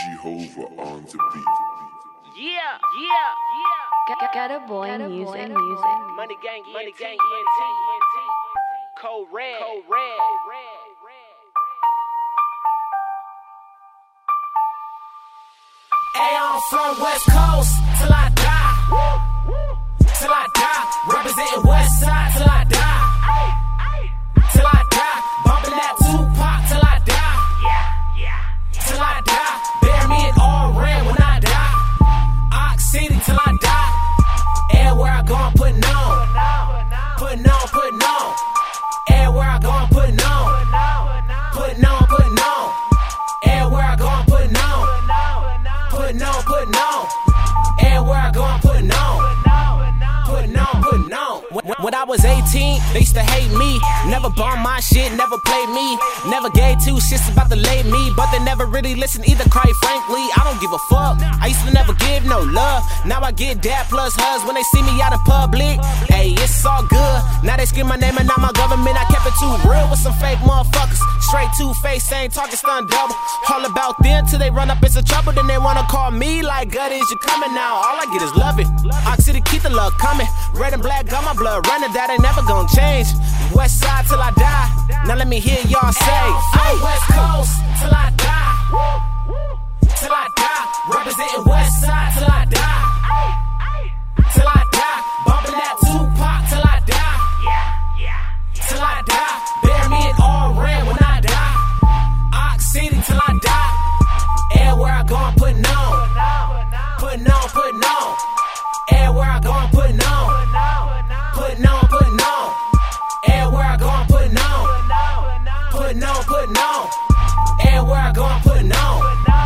Jehovah on the beat. Yeah. Ghetto Boy music. Money gang, ENT. Code red. Hey, I'm from West Coast till I die. Till I die. Representing West Side till I die. Till I die. Bumping that Tupac till I die. Till I die. Bear me in all red when I die. Ox City till I die. Everywhere I go, I'm putting on. Putting on. Everywhere I go, I'm putting on. Putting on. Everywhere I go, I'm putting on. Putting on. Everywhere I go, I'm putting on. Putting on. When I was 18, they used to hate me. Never bombed my shit, never played me. Never gave two shits about to lay me, but they never really listened either, quite frankly. I don't give a fuck. I used to never give no love. Now I get dad plus hugs when they see me out of public. Hey, it's all good. Now they scream my name and not my government. I kept it too real with some fake motherfuckers. Straight two-face, ain't talking stunt double. All about them till they run up into trouble. Then they wanna call me like, Gutties, you coming now. All I get is love it. Ox City, keep the love coming. Red and black got my blood running. That ain't never gonna change. West Side till I die. Now let me hear y'all say, hey, West Coast till I die. Till I die. Representing West Side till I die. Till I die. Bumping that Tupac till I die. Till I die. Bear me in all red when I die. Ox City till I die. Everywhere I go, I'm putting on. Putting on. Everywhere I go, I'm putting on. Putting on. Everywhere I go, I'm putting on. Putting on. Everywhere I go, I'm putting on.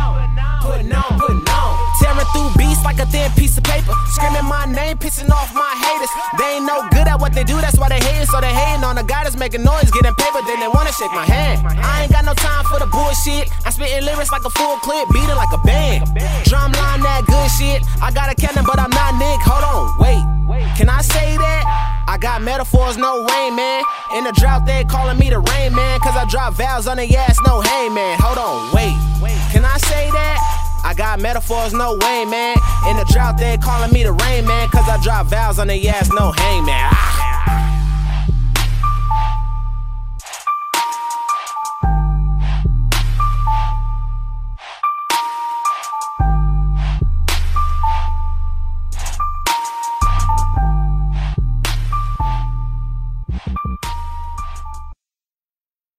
Putting on. Tearing through beats like a thin piece of paper. Screaming my name, pissing off my haters. They ain't no good at what they do, that's why they hating. So they hating on the guy that's making noise, getting paper. Then they wanna shake my hand. I ain't got no time for the bullshit. I'm spitting lyrics like a full clip, beating like a band. Drumline that good shit. I got a cannon, but I'm not Nick. Hold on, wait. Can I say that? I got metaphors, no rain, man. In the drought, they calling me the rain, man. Cause I drop vowels on the ass, no hey, man. Hold on, wait. Can I say that? I got metaphors, no way, man. In the drought, they calling me the rain, man. Cause I drop vowels on the ass, no hang, man.